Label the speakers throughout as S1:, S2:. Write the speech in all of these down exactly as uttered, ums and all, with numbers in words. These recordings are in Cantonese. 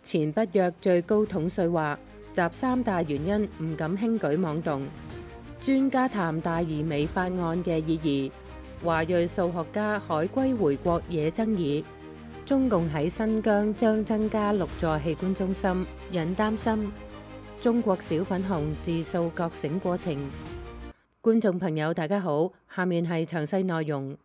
S1: 前北約最高統帥話，集三大原因唔敢輕舉妄動。專家談大而美法案嘅意義。華裔數學家海歸回國惹爭議。中共喺新疆將增加六座器官中心，引擔心。中國小粉紅自訴覺醒過程。觀眾朋友大家好，下面係詳細內容。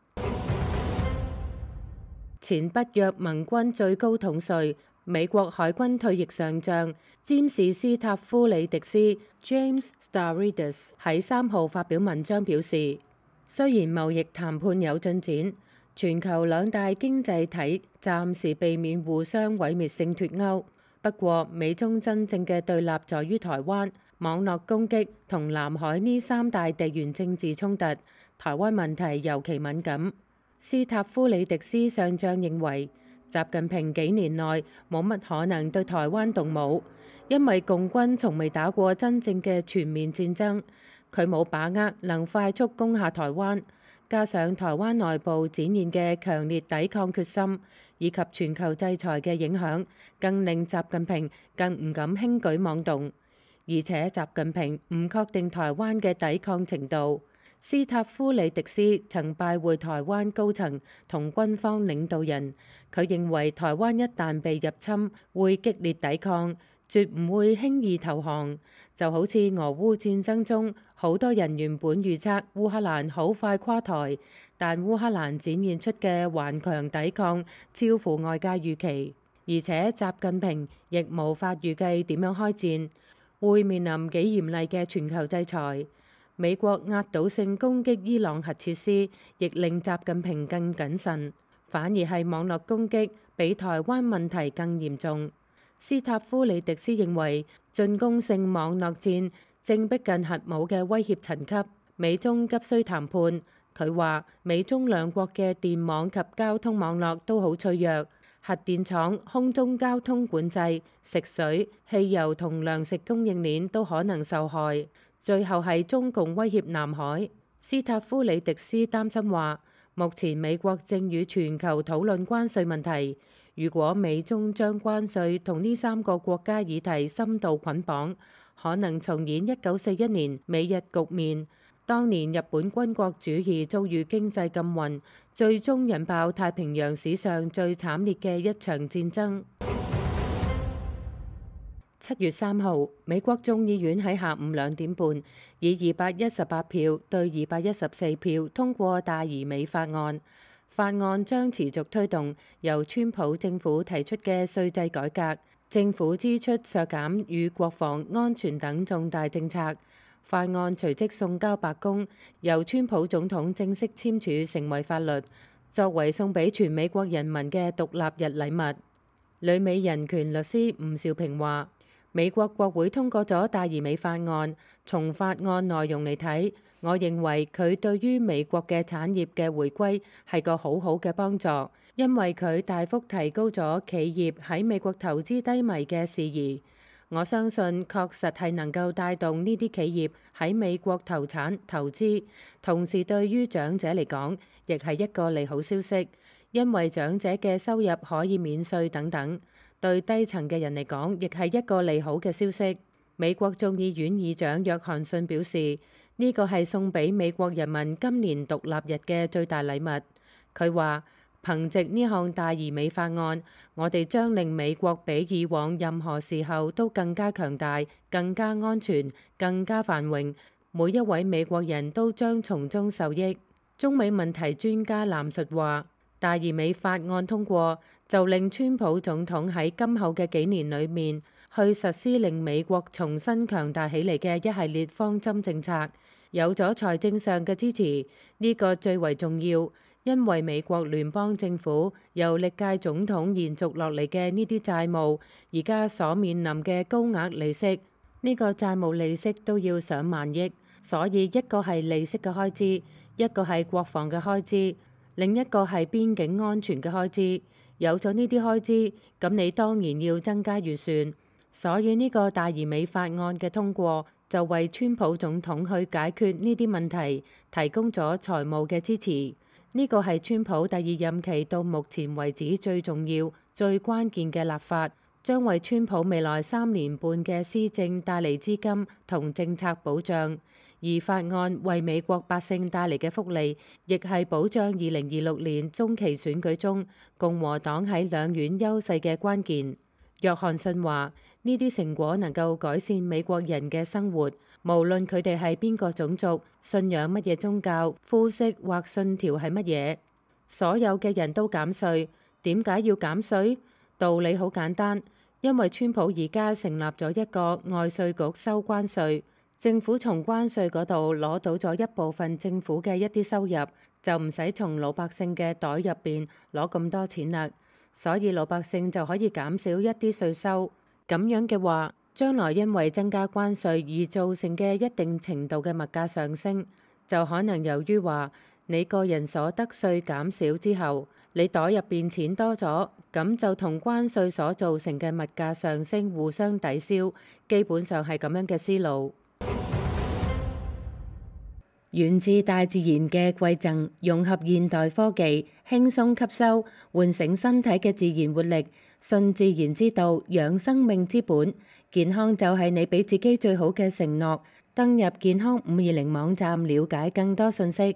S1: 前北約盟軍最高統帥、美國海軍退役上將詹士斯塔夫里迪斯 James Stavridis 喺三號發表文章表示，雖然貿易談判有進展，全球兩大經濟體暫時避免互相毀滅性脫鈎，不過美中真正嘅對立在於台灣、網絡攻擊同南海呢三大地緣政治衝突，台灣問題尤其敏感。斯塔夫里迪斯上將認為，習近平幾年內冇乜可能對台灣動武，因為共軍從未打過真正嘅全面戰爭，佢冇把握能快速攻下台灣，加上台灣內部展現嘅強烈抵抗決心，以及全球制裁嘅影響，更令習近平更唔敢輕舉妄動。而且習近平唔確定台灣嘅抵抗程度。斯塔夫里迪斯曾拜會台灣高層同軍方領導人，佢認為台灣一旦被入侵，會激烈抵抗，絕唔會輕易投降。就好似俄烏戰爭中，好多人原本預測烏克蘭好快垮台，但烏克蘭展現出嘅頑強抵抗超乎外界預期。而且習近平亦無法預計點樣開戰，會面臨幾嚴厲嘅全球制裁。美國壓倒性攻擊伊朗核設施，亦令習近平更謹慎。反而係網絡攻擊比台灣問題更嚴重。斯塔夫里迪斯認為，進攻性網絡戰正逼近核武嘅威脅層級，美中急需談判。佢話，美中兩國嘅電網及交通網絡都好脆弱，核電廠、空中交通管制、食水、汽油同糧食供應鏈都可能受害。最後係中共威脅南海。斯塔夫里迪斯擔心話，目前美國正與全球討論關稅問題，如果美中將關稅同呢三個國家議題深度捆綁，可能重演一九四一年美日局面。當年日本軍國主義遭遇經濟禁運，最終引爆太平洋史上最慘烈嘅一場戰爭。七月三號，美國眾議院喺下午兩點半以二百一十八票對二百一十四票通過大而美法案。法案將持續推動由川普政府提出嘅稅制改革、政府支出削減與國防安全等重大政策。法案隨即送交白宮，由川普總統正式簽署成為法律，作為送俾全美國人民嘅獨立日禮物。旅美人權律師吳兆平話，美國國會通過咗大而美法案，從法案內容嚟睇，我認為佢對於美國嘅產業嘅回歸係個好好嘅幫助，因為佢大幅提高咗企業喺美國投資低迷嘅事宜。我相信確實係能夠帶動呢啲企業喺美國投產投資，同時對於長者嚟講，亦係一個利好消息，因為長者嘅收入可以免稅等等。對低層嘅人嚟講，亦係一個利好嘅消息。美國眾議院議長約翰遜表示，呢個係送俾美國人民今年獨立日嘅最大禮物。佢話，憑藉呢項大而美法案，我哋將令美國比以往任何時候都更加強大、更加安全、更加繁榮。每一位美國人都將從中受益。中美問題專家藍述話，大而美法案通過，就令川普總統喺今後嘅幾年裏面去實施令美國重新強大起嚟嘅一系列方針政策。有咗財政上嘅支持，呢個最為重要，因為美國聯邦政府由歷屆總統延續落嚟嘅呢啲債務，而家所面臨嘅高額利息，呢個債務利息都要上萬億，所以一個係利息嘅開支，一個係國防嘅開支，另一個係邊境安全嘅開支。有咗呢啲開支，咁你當然要增加預算。所以呢個大而美法案嘅通過，就為川普總統去解決呢啲問題提供咗財務嘅支持。呢個係川普第二任期到目前為止最重要、最關鍵嘅立法。 將為川普未來三年半嘅施政帶嚟資金同政策保障，而法案為美國百姓帶嚟嘅福利，亦係保障二零二六年中期選舉中共和黨喺兩院優勢嘅關鍵。約翰遜話：呢啲成果能夠改善美國人嘅生活，無論佢哋係邊個種族、信仰乜嘢宗教、膚色或信條係乜嘢，所有嘅人都減稅。點解要減稅？道理好簡單，因為川普而家成立咗一個外稅局收關稅，政府從關稅嗰度攞到咗一部分政府嘅一啲收入，就唔使從老百姓嘅袋入邊攞咁多錢啦，所以老百姓就可以減少一啲稅收。咁樣嘅話，將來因為增加關稅而造成嘅一定程度嘅物價上升，就可能由於話你個人所得稅減少之後，你袋入邊錢多咗，咁就同關稅所造成嘅物價上升互相抵消，基本上係咁樣嘅思路。源自大自然嘅饋贈，融合現代科技，輕鬆吸收，喚醒身體嘅自然活力，順自然之道，養生命之本。健康就係你俾自己最好嘅承諾。登入健康五二零網站了解更多信息。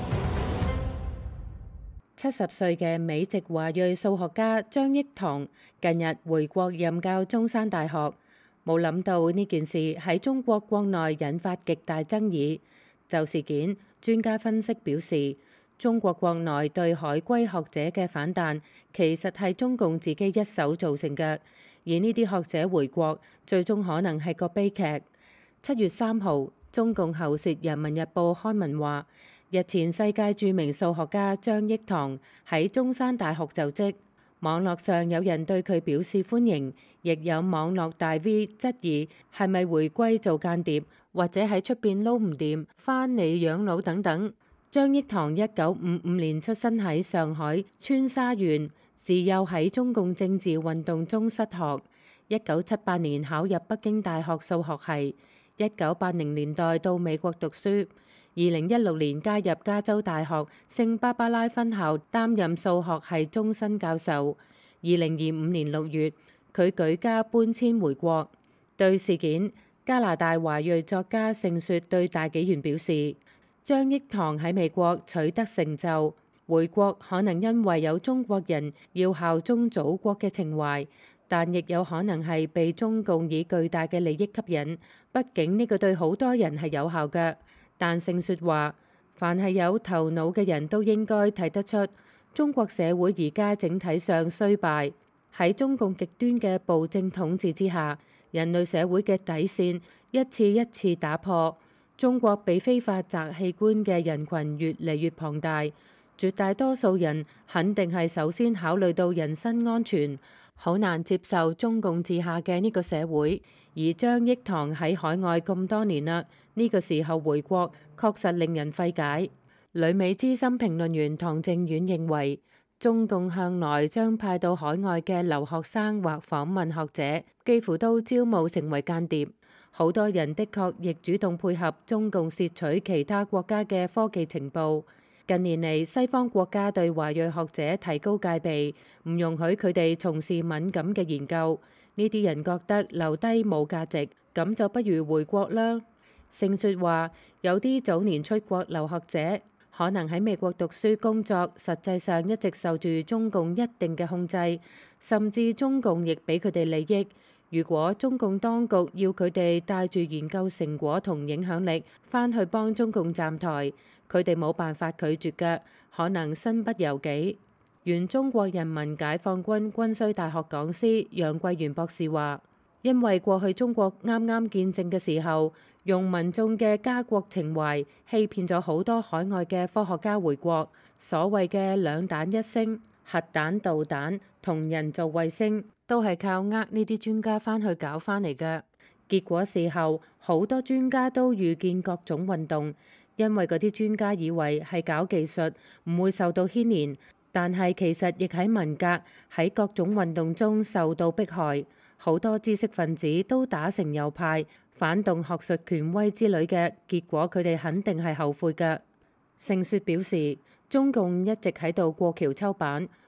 S1: 七十歲嘅美籍華裔數學家張益唐近日回國任教中山大學，冇諗到呢件事喺中國國內引發極大爭議。就事件，專家分析表示，中國國內對海歸學者嘅反彈，其實係中共自己一手造成嘅，而呢啲學者回國，最終可能係個悲劇。七月三號，中共喉舌《人民日報》刊文話，日前世界著名數學家張益唐喺中山大學就職，網絡上有人對佢表示歡迎，亦有網絡大 V 質疑係咪回歸做間諜，或者喺出邊撈唔掂，翻嚟養老等等。張益唐一九五五年出生喺上海川沙縣，自幼喺中共政治運動中失學。一九七八年考入北京大學數學系，一九八零年代到美國讀書，二零一六年加入加州大學聖巴巴拉分校擔任數學系終身教授。二零二五年六月，佢舉家搬遷回國。對事件，加拿大華裔作家盛雪對大紀元表示，張益唐喺美國取得成就，回國可能因為有中國人要效忠祖國嘅情懷，但亦有可能係被中共以巨大嘅利益吸引。畢竟呢個對好多人係有效嘅。但盛雪話，凡係有頭腦嘅人都應該睇得出，中國社會而家整體上衰敗，喺中共極端嘅暴政統治之下，人類社會嘅底線一次一次打破。中國被非法摘器官嘅人群越嚟越龐大，絕大多數人肯定係首先考慮到人身安全，好難接受中共治下嘅呢個社會。而張益唐喺海外咁多年啦，呢個時候回國確實令人費解。旅美資深評論員唐正遠認為，中共向來將派到海外嘅留學生或訪問學者，幾乎都招募成為間諜。好多人的確亦主動配合中共竊取其他國家嘅科技情報。近年嚟，西方國家對華裔學者提高戒備，唔容許佢哋從事敏感嘅研究。呢啲人覺得留低冇價值，咁就不如回國啦。盛雪話，有啲早年出國留學者，可能喺美國讀書工作，實際上一直受住中共一定嘅控制，甚至中共亦俾佢哋利益。如果中共當局要佢哋帶住研究成果同影響力返去幫中共站台，佢哋冇辦法拒絕嘅，可能身不由己。原中國人民解放軍軍需大學講師楊桂元博士話，因為過去中國啱啱建政嘅時候，用民眾嘅家國情懷欺騙咗好多海外嘅科學家回國，所謂嘅兩彈一星、核彈導彈同人造衛星，都係靠呃呢啲專家返去搞返嚟嘅。結果事後好多專家都預見各種運動，因為嗰啲專家以為係搞技術，唔會受到牽連。但係其實亦喺文革喺各種運動中受到迫害，好多知識分子都打成右派，反動學術權威之類嘅，結果佢哋肯定係後悔嘅。盛雪表示，中共一直喺度過橋抽板，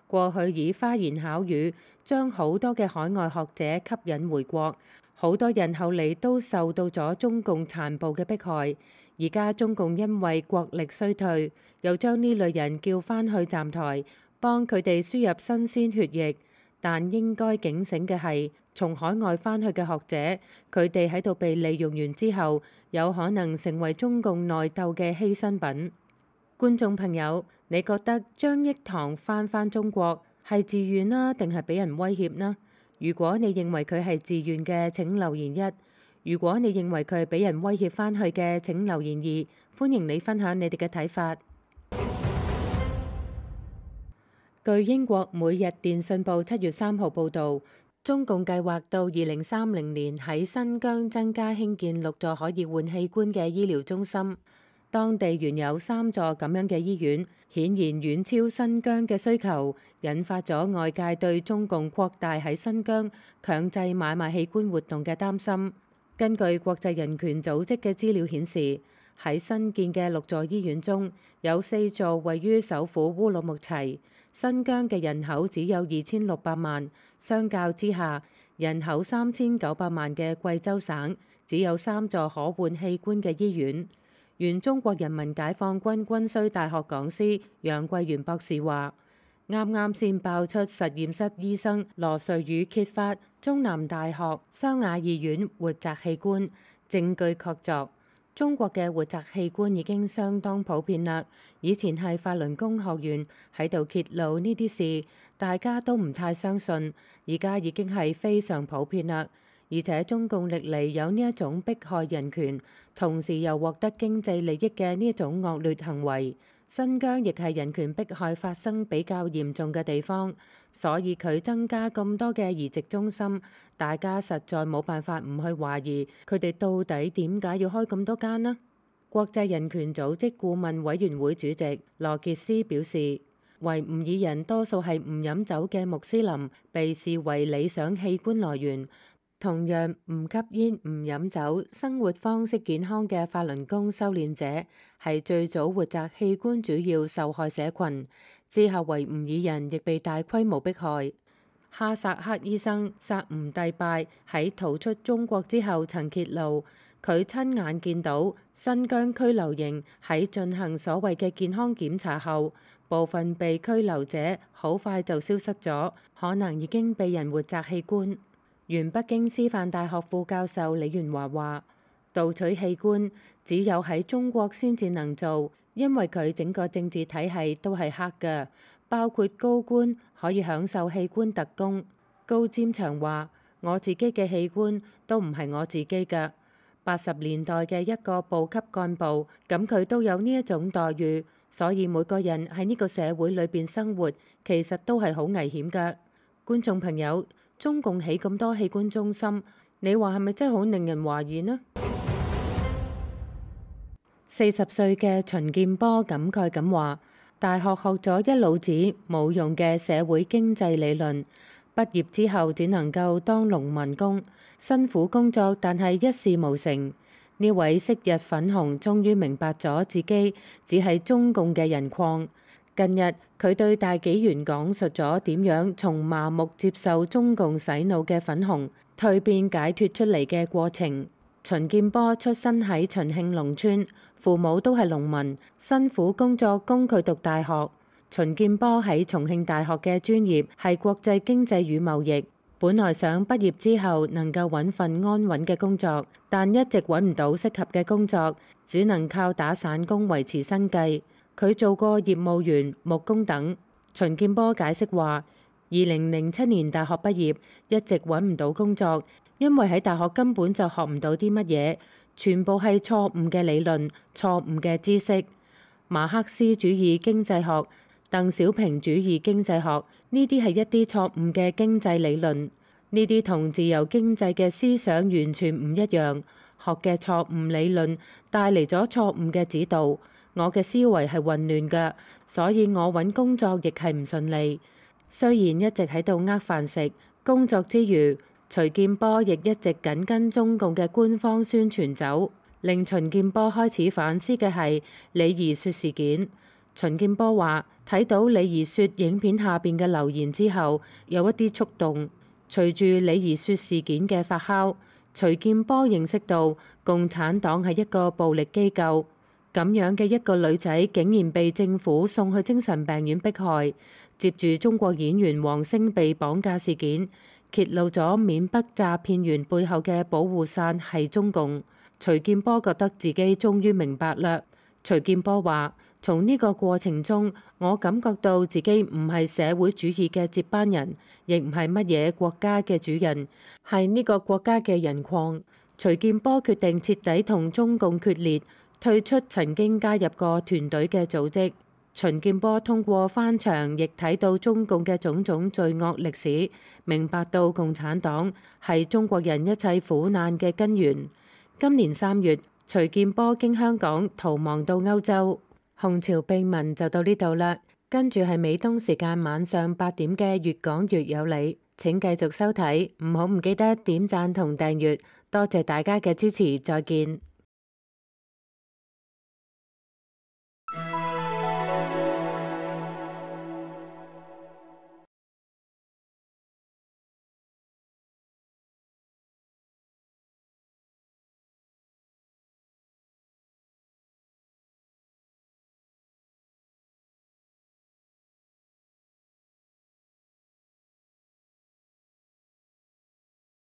S1: 過去以花言巧語將好多嘅海外學者吸引回國，好多人後嚟都受到咗中共殘暴嘅迫害。而家中共因為國力衰退，又將呢類人叫返去站台，幫佢哋輸入新鮮血液。但應該警醒嘅係，從海外返去嘅學者，佢哋喺度被利用完之後，有可能成為中共內鬥嘅犧牲品。觀眾朋友，你覺得張益唐返返中國係自願啦，定係俾人威脅呢？如果你認為佢係自願嘅，請留言一；如果你認為佢係俾人威脅返去嘅，請留言二。歡迎你分享你哋嘅睇法。據英國每日電訊報七月三號報導，中共計劃到二零三零年喺新疆增加興建六座可以換器官嘅醫療中心。當地原有三座咁樣嘅醫院，顯然遠超新疆嘅需求，引發咗外界對中共擴大喺新疆強制買賣器官活動嘅擔心。根據國際人權組織嘅資料顯示，喺新建嘅六座醫院中，有四座位於首府烏魯木齊。新疆嘅人口只有二千六百萬，相較之下，人口三千九百萬嘅貴州省只有三座可換器官嘅醫院。原中國人民解放軍軍需大學講師楊桂元博士話：啱啱先爆出實驗室醫生羅瑞宇揭發中南大學湘雅醫院活摘器官，證據確鑿。中國嘅活摘器官已經相當普遍啦。以前係法輪功學員喺度揭露呢啲事，大家都唔太相信。而家已經係非常普遍啦。而且中共歷嚟有呢一種迫害人權，同時又獲得經濟利益嘅呢一種惡劣行為。新疆亦係人權迫害發生比較嚴重嘅地方，所以佢增加咁多嘅移植中心，大家實在冇辦法唔去懷疑佢哋到底點解要開咁多間呢？國際人權組織顧問委員會主席羅傑斯表示，維吾爾人多數係唔飲酒嘅穆斯林，被視為理想器官來源。同樣唔吸煙、唔飲酒、生活方式健康嘅法輪功修煉者係最早活摘器官主要受害社群。之後維吾爾人亦被大規模迫害。哈薩克醫生薩吾蒂拜喺逃出中國之後曾揭露，佢親眼見到新疆拘留營喺進行所謂嘅健康檢查後，部分被拘留者好快就消失咗，可能已經被人活摘器官。原北京師範大學副教授李元華話：盜取器官只有喺中國先至能做，因為佢整個政治體系都係黑嘅，包括高官可以享受器官特供。高占祥話：我自己嘅器官都唔係我自己嘅。八十年代嘅一個部級幹部，咁佢都有呢一種待遇，所以每個人喺呢個社會裏邊生活，其實都係好危險㗎。觀眾朋友，中共起咁多器官中心，你話係咪真係好令人懷疑呢？四十歲嘅秦建波感慨咁話：大學學咗一腦子冇用嘅社會經濟理論，畢業之後只能夠當農民工，辛苦工作，但係一事無成。呢位昔日粉紅終於明白咗自己只係中共嘅人礦。近日，佢對大紀元講述咗點樣從麻木接受中共洗腦嘅粉紅蛻變解脫出嚟嘅過程。秦建波出身喺重慶農村，父母都係農民，辛苦工作供佢讀大學。秦建波喺重慶大學嘅專業係國際經濟與貿易，本來想畢業之後能夠揾份安穩嘅工作，但一直揾唔到適合嘅工作，只能靠打散工維持生計。佢做過業務員、木工等。秦建波解釋話：二零零七年大學畢業，一直揾唔到工作，因為喺大學根本就學唔到啲乜嘢，全部係錯誤嘅理論、錯誤嘅知識。馬克思主義經濟學、鄧小平主義經濟學，呢啲係一啲錯誤嘅經濟理論，呢啲同自由經濟嘅思想完全唔一樣。學嘅錯誤理論帶嚟咗錯誤嘅指導。我嘅思維係混亂嘅，所以我揾工作亦係唔順利。雖然一直喺度呃飯食，工作之餘，秦建波亦一直緊跟中共嘅官方宣傳走。令秦建波開始反思嘅係李怡雪事件。秦建波話： 睇到李怡雪影片下邊嘅留言之後，有一啲觸動。隨住李怡雪事件嘅發酵，徐劍波認識到共產黨係一個暴力機構。咁樣嘅一個女仔竟然被政府送去精神病院迫害。接住中國演員王星被綁架事件，揭露咗緬北詐騙員背後嘅保護傘係中共。徐劍波覺得自己終於明白啦。徐劍波話：從呢個過程中，我感覺到自己唔係社會主義嘅接班人，亦唔係乜嘢國家嘅主人，係呢個國家嘅人礦。徐劍波決定徹底同中共決裂，退出曾經加入過團隊嘅組織。徐劍波通過翻牆，亦睇到中共嘅種種罪惡歷史，明白到共產黨係中國人一切苦難嘅根源。今年三月，徐劍波經香港逃亡到歐洲。紅潮秘聞就到呢度啦，跟住係美東時間晚上八點嘅越講越有理，請繼續收睇，唔好唔記得點讚同訂閱，多謝大家嘅支持，再見。